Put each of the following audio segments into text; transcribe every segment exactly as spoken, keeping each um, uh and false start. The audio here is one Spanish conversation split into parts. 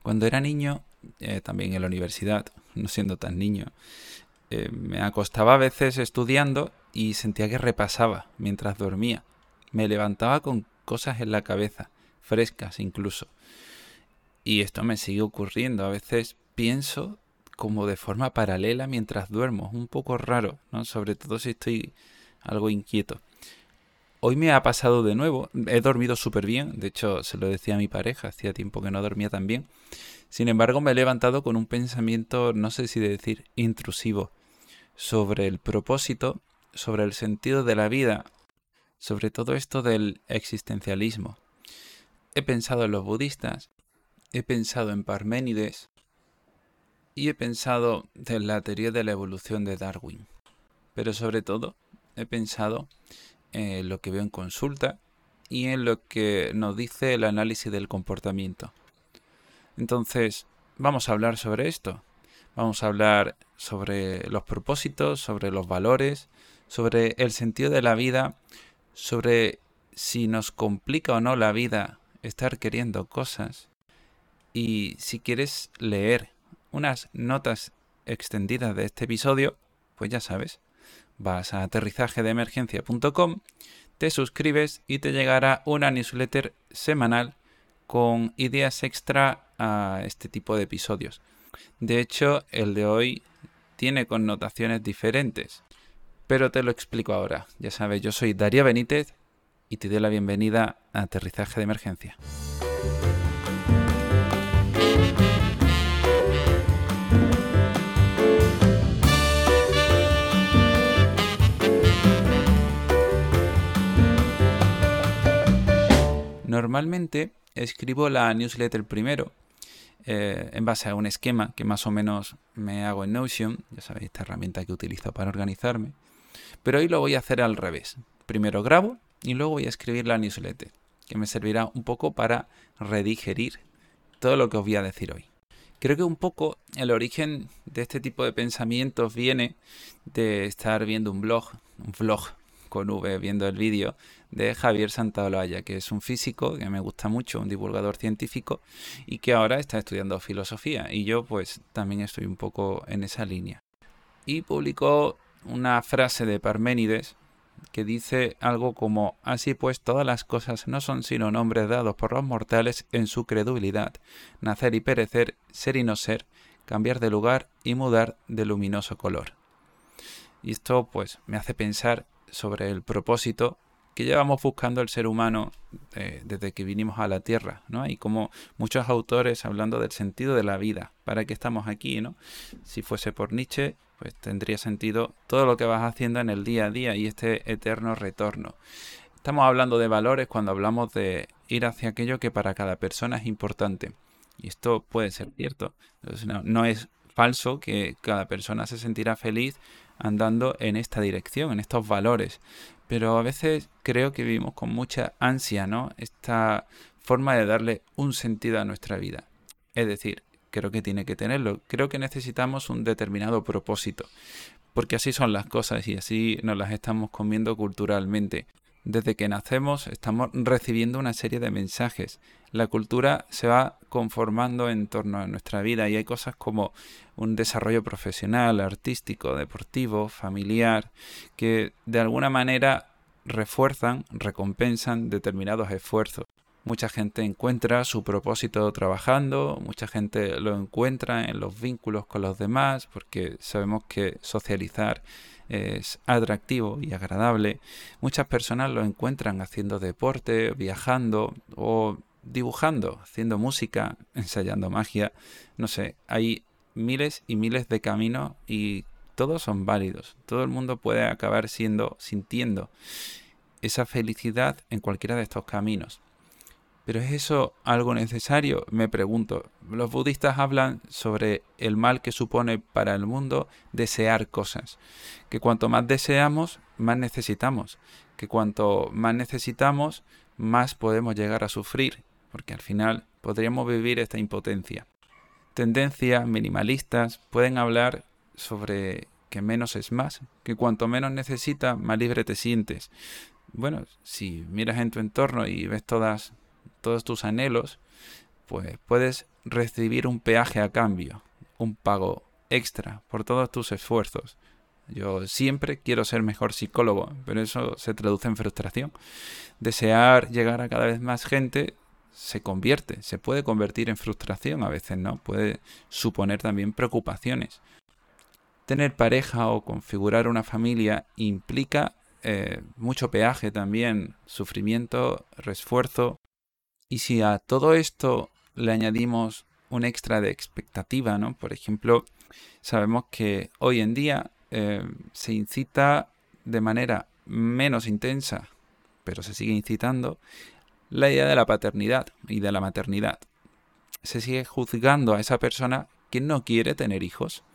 Cuando era niño, eh, también en la universidad, no siendo tan niño, eh, me acostaba a veces estudiando y sentía que repasaba mientras dormía. Me levantaba con cosas en la cabeza, frescas incluso. Y esto me sigue ocurriendo. A veces pienso como de forma paralela mientras duermo. Es un poco raro, ¿no? Sobre todo si estoy algo inquieto. Hoy me ha pasado de nuevo. He dormido súper bien. De hecho, se lo decía a mi pareja. Hacía tiempo que no dormía tan bien. Sin embargo, me he levantado con un pensamiento, no sé si decir, intrusivo, sobre el propósito, sobre el sentido de la vida, sobre todo esto del existencialismo. He pensado en los budistas, he pensado en Parménides y he pensado en la teoría de la evolución de Darwin. Pero sobre todo, he pensado en lo que veo en consulta y en lo que nos dice el análisis del comportamiento. Entonces, vamos a hablar sobre esto. Vamos a hablar sobre los propósitos, sobre los valores, sobre el sentido de la vida, sobre si nos complica o no la vida estar queriendo cosas. Y si quieres leer unas notas extendidas de este episodio, pues ya sabes, vas a aterrizaje de emergencia punto com, te suscribes y te llegará una newsletter semanal con ideas extra a este tipo de episodios. De hecho, el de hoy tiene connotaciones diferentes, pero te lo explico ahora. Ya sabes, yo soy Darío Benítez y te doy la bienvenida a Aterrizaje de Emergencia. Normalmente escribo la newsletter primero, eh, en base a un esquema que más o menos me hago en Notion, ya sabéis, esta herramienta que utilizo para organizarme. Pero hoy lo voy a hacer al revés. Primero grabo y luego voy a escribir la newsletter, que me servirá un poco para redigerir todo lo que os voy a decir hoy. Creo que un poco el origen de este tipo de pensamientos viene de estar viendo un blog, un vlog con V, viendo el vídeo de Javier Santaolalla, que es un físico que me gusta mucho, un divulgador científico y que ahora está estudiando filosofía. Y yo pues también estoy un poco en esa línea. Y publicó una frase de Parménides que dice algo como: así pues, todas las cosas no son sino nombres dados por los mortales en su credulidad, nacer y perecer, ser y no ser, cambiar de lugar y mudar de luminoso color. Y esto pues me hace pensar sobre el propósito que llevamos buscando el ser humano eh, desde que vinimos a la Tierra, ¿no? Y como muchos autores hablando del sentido de la vida, ¿para qué estamos aquí, no? Si fuese por Nietzsche, pues tendría sentido todo lo que vas haciendo en el día a día y este eterno retorno. Estamos hablando de valores cuando hablamos de ir hacia aquello que para cada persona es importante. Y esto puede ser cierto. Entonces, no, no es falso que cada persona se sentirá feliz andando en esta dirección, en estos valores. Pero a veces creo que vivimos con mucha ansia, ¿no? Esta forma de darle un sentido a nuestra vida. Es decir, creo que tiene que tenerlo. Creo que necesitamos un determinado propósito. Porque así son las cosas y así nos las estamos comiendo culturalmente. Desde que nacemos estamos recibiendo una serie de mensajes. La cultura se va conformando en torno a nuestra vida y hay cosas como un desarrollo profesional, artístico, deportivo, familiar, que de alguna manera refuerzan, recompensan determinados esfuerzos. Mucha gente encuentra su propósito trabajando, mucha gente lo encuentra en los vínculos con los demás, porque sabemos que socializar es atractivo y agradable. Muchas personas lo encuentran haciendo deporte, viajando o dibujando, haciendo música, ensayando magia. No sé, hay miles y miles de caminos y todos son válidos. Todo el mundo puede acabar siendo, sintiendo esa felicidad en cualquiera de estos caminos. ¿Pero es eso algo necesario? Me pregunto. Los budistas hablan sobre el mal que supone para el mundo desear cosas. Que cuanto más deseamos, más necesitamos. Que cuanto más necesitamos, más podemos llegar a sufrir. Porque al final podríamos vivir esta impotencia. Tendencias minimalistas pueden hablar sobre que menos es más. Que cuanto menos necesitas, más libre te sientes. Bueno, si miras en tu entorno y ves todas... todos tus anhelos, pues puedes recibir un peaje a cambio, un pago extra por todos tus esfuerzos. Yo siempre quiero ser mejor psicólogo, pero eso se traduce en frustración. Desear llegar a cada vez más gente se convierte, se puede convertir en frustración a veces, ¿no? Puede suponer también preocupaciones. Tener pareja o configurar una familia implica eh, mucho peaje también, sufrimiento, esfuerzo. Y si a todo esto le añadimos un extra de expectativa, ¿no? Por ejemplo, sabemos que hoy en día eh, se incita de manera menos intensa, pero se sigue incitando, la idea de la paternidad y de la maternidad. Se sigue juzgando a esa persona que no quiere tener hijos,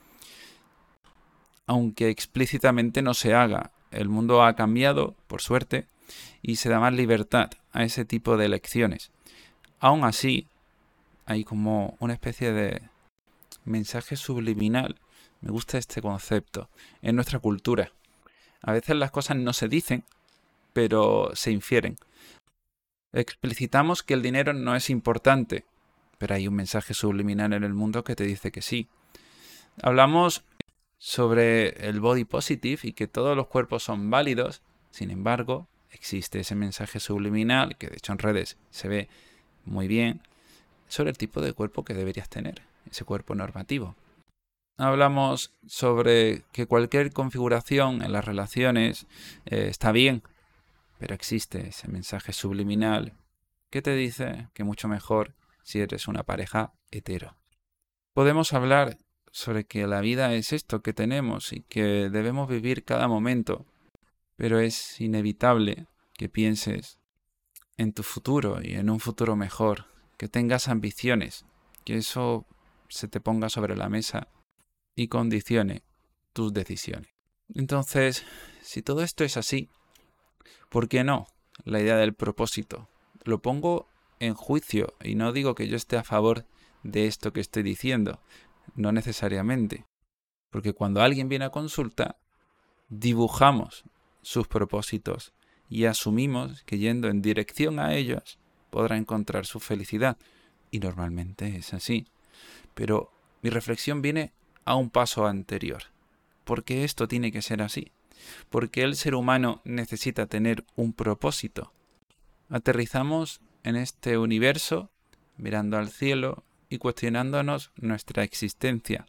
aunque explícitamente no se haga. El mundo ha cambiado, por suerte, y se da más libertad a ese tipo de elecciones. Aún así, hay como una especie de mensaje subliminal. Me gusta este concepto en nuestra cultura. A veces las cosas no se dicen, pero se infieren. Explicitamos que el dinero no es importante, pero hay un mensaje subliminal en el mundo que te dice que sí. Hablamos sobre el body positive y que todos los cuerpos son válidos. Sin embargo, existe ese mensaje subliminal, que de hecho en redes se ve muy bien, sobre el tipo de cuerpo que deberías tener, ese cuerpo normativo. Hablamos sobre que cualquier configuración en las relaciones eh, está bien, pero existe ese mensaje subliminal que te dice que mucho mejor si eres una pareja hetero. Podemos hablar sobre que la vida es esto que tenemos y que debemos vivir cada momento, pero es inevitable que pienses en tu futuro y en un futuro mejor, que tengas ambiciones, que eso se te ponga sobre la mesa y condicione tus decisiones. Entonces, si todo esto es así, ¿por qué no la idea del propósito? Lo pongo en juicio y no digo que yo esté a favor de esto que estoy diciendo, no necesariamente, porque cuando alguien viene a consulta, dibujamos sus propósitos y asumimos que yendo en dirección a ellos podrá encontrar su felicidad, y normalmente es así. Pero mi reflexión viene a un paso anterior. ¿Por qué esto tiene que ser así? Porque el ser humano necesita tener un propósito. Aterrizamos en este universo, mirando al cielo y cuestionándonos nuestra existencia,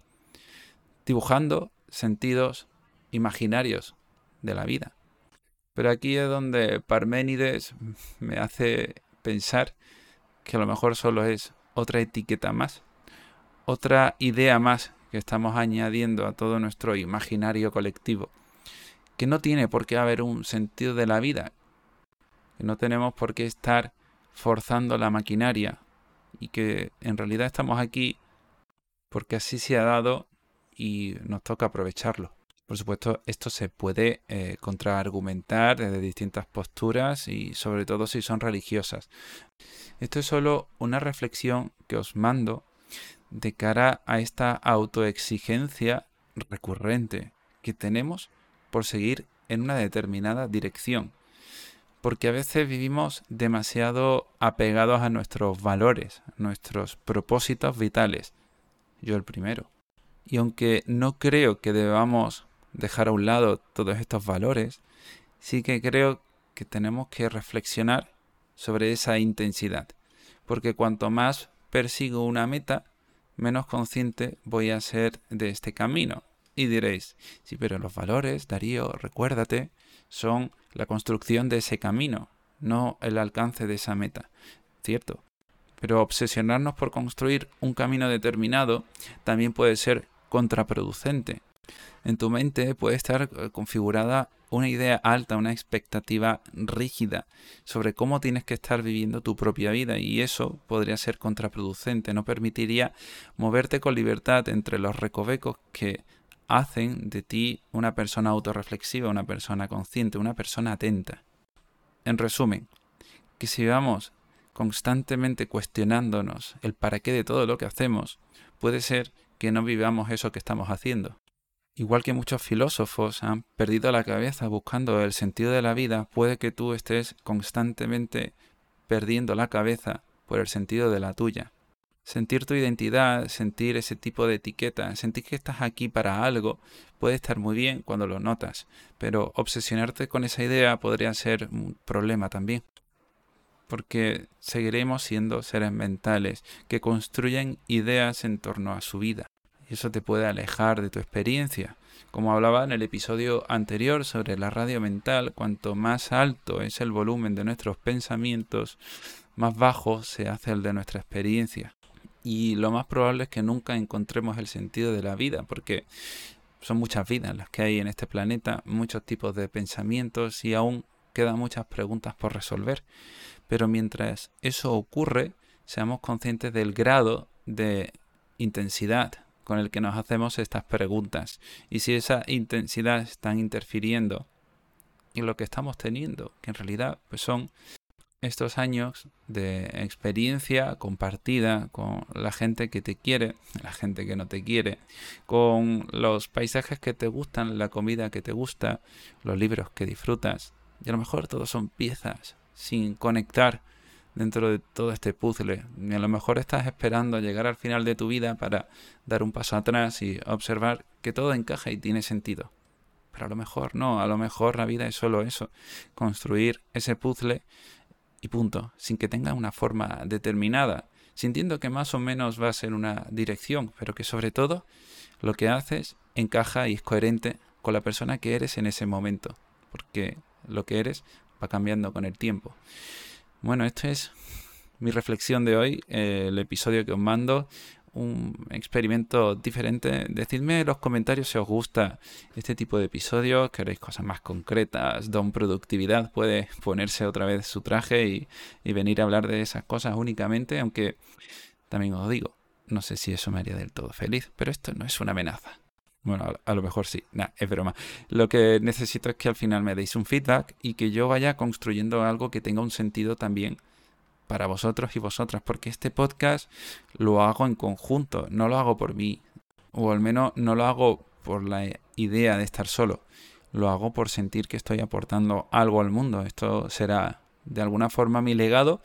dibujando sentidos imaginarios de la vida. Pero aquí es donde Parménides me hace pensar que a lo mejor solo es otra etiqueta más, otra idea más que estamos añadiendo a todo nuestro imaginario colectivo, que no tiene por qué haber un sentido de la vida, que no tenemos por qué estar forzando la maquinaria y que en realidad estamos aquí porque así se ha dado y nos toca aprovecharlo. Por supuesto, esto se puede eh, contraargumentar desde distintas posturas y sobre todo si son religiosas. Esto es solo una reflexión que os mando de cara a esta autoexigencia recurrente que tenemos por seguir en una determinada dirección. Porque a veces vivimos demasiado apegados a nuestros valores, a nuestros propósitos vitales. Yo el primero. Y aunque no creo que debamos dejar a un lado todos estos valores, sí que creo que tenemos que reflexionar sobre esa intensidad. Porque cuanto más persigo una meta, menos consciente voy a ser de este camino. Y diréis, sí, pero los valores, Darío, recuérdate, son la construcción de ese camino, no el alcance de esa meta. Cierto. Pero obsesionarnos por construir un camino determinado también puede ser contraproducente. En tu mente puede estar configurada una idea alta, una expectativa rígida sobre cómo tienes que estar viviendo tu propia vida, y eso podría ser contraproducente, no permitiría moverte con libertad entre los recovecos que hacen de ti una persona autorreflexiva, una persona consciente, una persona atenta. En resumen, que si vamos constantemente cuestionándonos el para qué de todo lo que hacemos, puede ser que no vivamos eso que estamos haciendo. Igual que muchos filósofos han perdido la cabeza buscando el sentido de la vida, puede que tú estés constantemente perdiendo la cabeza por el sentido de la tuya. sentir tu identidad, sentir ese tipo de etiqueta, sentir que estás aquí para algo, puede estar muy bien cuando lo notas, pero obsesionarte con esa idea podría ser un problema también, porque seguiremos siendo seres mentales que construyen ideas en torno a su vida. Y eso te puede alejar de tu experiencia. Como hablaba en el episodio anterior sobre la radio mental, cuanto más alto es el volumen de nuestros pensamientos, más bajo se hace el de nuestra experiencia. Y lo más probable es que nunca encontremos el sentido de la vida, porque son muchas vidas las que hay en este planeta, muchos tipos de pensamientos y aún quedan muchas preguntas por resolver. Pero mientras eso ocurre, seamos conscientes del grado de intensidad con el que nos hacemos estas preguntas. Y si esa intensidad está interfiriendo en lo que estamos teniendo, que en realidad pues son estos años de experiencia compartida con la gente que te quiere, la gente que no te quiere, con los paisajes que te gustan, la comida que te gusta, los libros que disfrutas. Y a lo mejor todos son piezas sin conectar dentro de todo este puzzle. Y a lo mejor estás esperando a llegar al final de tu vida para dar un paso atrás y observar que todo encaja y tiene sentido. Pero a lo mejor no, a lo mejor la vida es solo eso, construir ese puzzle y punto, sin que tenga una forma determinada, sintiendo que más o menos va a ser una dirección, pero que sobre todo lo que haces encaja y es coherente con la persona que eres en ese momento, porque lo que eres va cambiando con el tiempo. Bueno, esto es mi reflexión de hoy, eh, el episodio que os mando, un experimento diferente. Decidme en los comentarios si os gusta este tipo de episodios, queréis cosas más concretas. Don Productividad puede ponerse otra vez su traje y, y venir a hablar de esas cosas únicamente, aunque también os digo, no sé si eso me haría del todo feliz, pero esto no es una amenaza. Bueno, a, a lo mejor sí, nah, es broma. Lo que necesito es que al final me deis un feedback y que yo vaya construyendo algo que tenga un sentido también para vosotros y vosotras, porque este podcast lo hago en conjunto, no lo hago por mí, o al menos no lo hago por la idea de estar solo, lo hago por sentir que estoy aportando algo al mundo. Esto será de alguna forma mi legado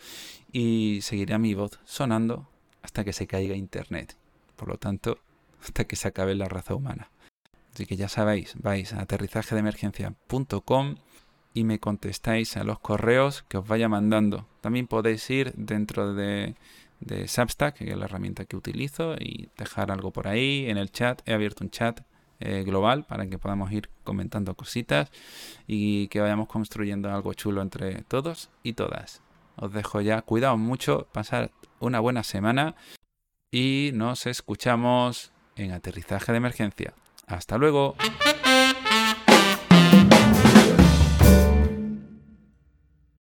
y seguirá mi voz sonando hasta que se caiga internet, por lo tanto, hasta que se acabe la raza humana. Así que ya sabéis, vais a aterrizaje de emergencia punto com y me contestáis a los correos que os vaya mandando. También podéis ir dentro de, de Substack, que es la herramienta que utilizo, y dejar algo por ahí en el chat. He abierto un chat eh, global para que podamos ir comentando cositas y que vayamos construyendo algo chulo entre todos y todas. Os dejo ya. Cuidaos mucho, pasad una buena semana y nos escuchamos en Aterrizaje de Emergencia. ¡Hasta luego!